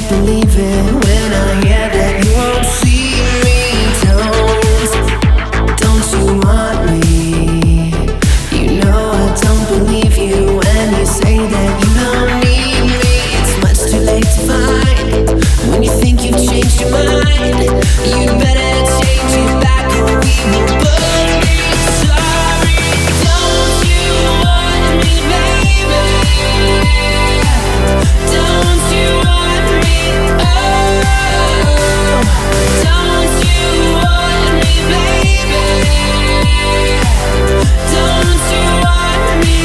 can't believe it when I hear that you won't see me. Don't you want me? You know I don't believe you when you say that you don't need me. It's much too late to find when you think you've changed your mind. You'd better change it back or we will both be sorry. Don't you want me, baby? Don't you want me? Oh, don't you want me, baby? Don't you want me?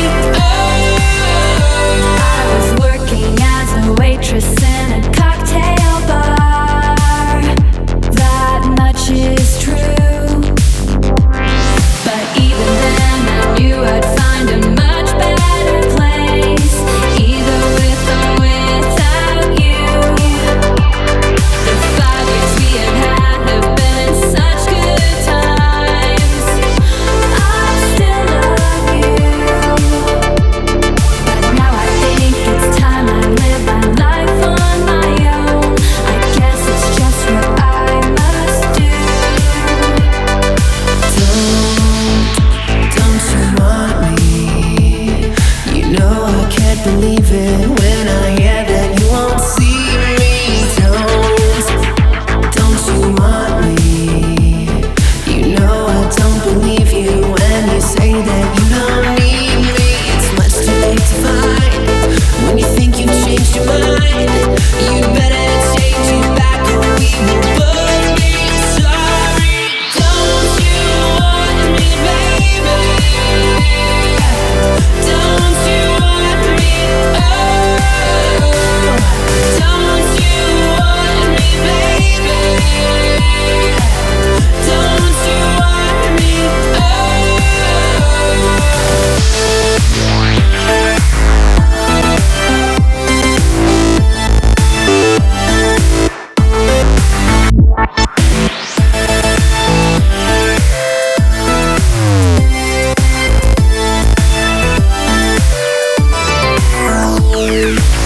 Oh, I was working as a waitress in a cocktail bar. That much is true. But even then I knew I'd find a much better place, either with or without you. The 5 years we have been such good times. I still love you, but now I think it's time I live my life on my own. I guess it's just what I must do. don't you want me? You know I can't believe it when I hear that you won't see me. Don't you want me? You know I don't believe you when you say that you don't need me. It's much too late to find when you think you've changed your mind. You'd better change it back or we will both be sorry. Don't you want me, baby? Don't you want me? Oh, don't you want me, baby? Don't you want me? Oh.